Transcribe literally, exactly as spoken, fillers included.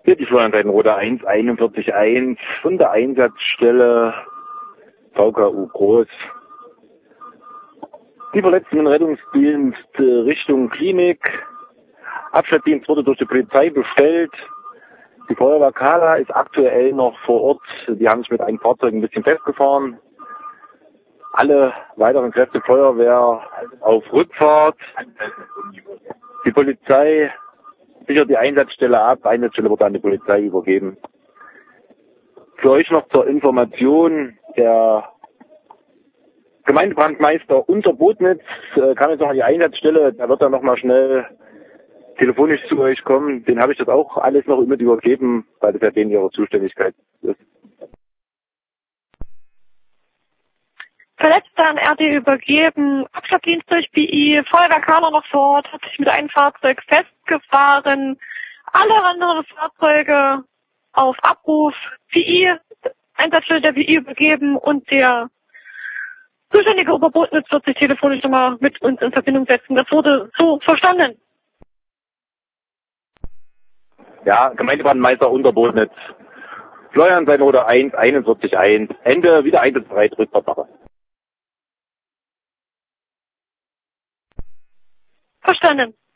Hier die Florian-Seitenroder eins einundvierzig eins von der Einsatzstelle V K U Groß. Die Verletzten im Rettungsdienst Richtung Klinik. Abschleppdienst wurde durch die Polizei bestellt. Die Feuerwehr Kahla ist aktuell noch vor Ort. Die haben sich mit einem Fahrzeug ein bisschen festgefahren. Alle weiteren Kräfte Feuerwehr auf Rückfahrt. Die Polizei sichert die Einsatzstelle ab. Einsatzstelle wird an die Polizei übergeben. Für euch noch zur Information, der Gemeindebrandmeister Unterbotnitz äh, kam jetzt noch an die Einsatzstelle. Da wird er noch mal schnell telefonisch zu euch kommen. Den habe ich das auch alles noch mit übergeben, weil das ja denen ihre Zuständigkeit ist. Verletzte an R D übergeben, Abschleppdienst durch B I, Feuerwehr Kahla noch vor Ort, hat sich mit einem Fahrzeug festgefahren, alle anderen Fahrzeuge auf Abruf, B I, Einsatzstelle der B I übergeben und der zuständige Oberbotnitz wird sich telefonisch nochmal mit uns in Verbindung setzen. Das wurde so verstanden. Ja, Gemeindebrandmeister Unterbotnitz. Florian-Seitenroder eins einundvierzig eins. Ende, wieder einsatzbereit, Rückfahrtsache. Verstanden.